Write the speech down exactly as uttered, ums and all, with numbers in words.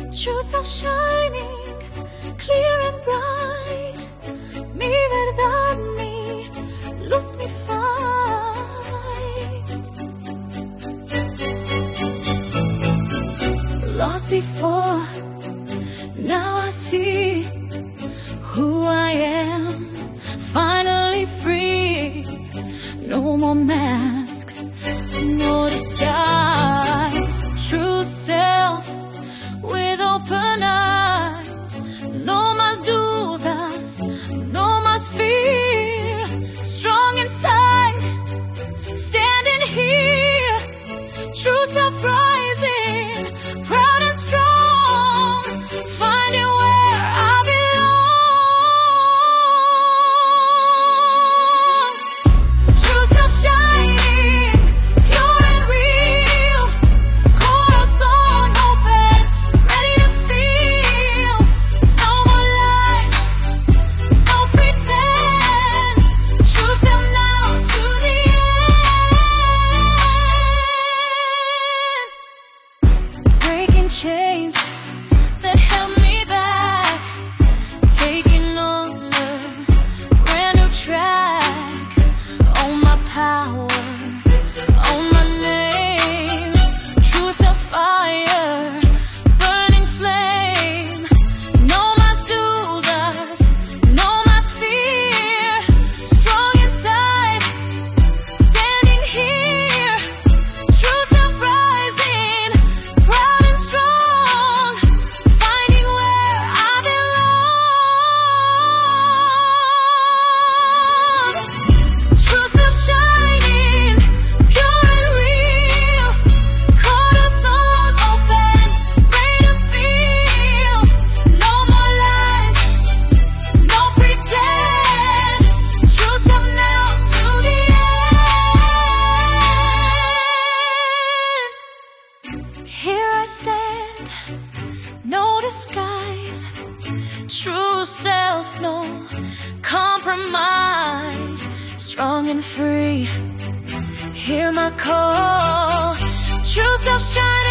true self shining, clear and bright. Mi verdad, mi luz, mi fight. Lost before, now I see who I am, finally free. No more masks, no disguise. True self with open eyes. No más dudas, no más fear. Strong inside, standing here. True self rising, proud and strong, finding where I belong. True self shining, pure and real. Corazón open, ready to feel. No more lies, no pretend. True self now to the end. Breaking chains that held me back, taking on a brand new track. Own my power, own my name. True self's fire, burning flame. No más dudas, no más fear. Strong inside, standing here. True self rising, proud and strong, finding where I belong. True self shining, pure and real. Corazón open, ready to feel. No more lies, no pretend. True self now to the end. Here I stand, no disguise. True self, no compromise. Strong and free, hear my call. True self shining.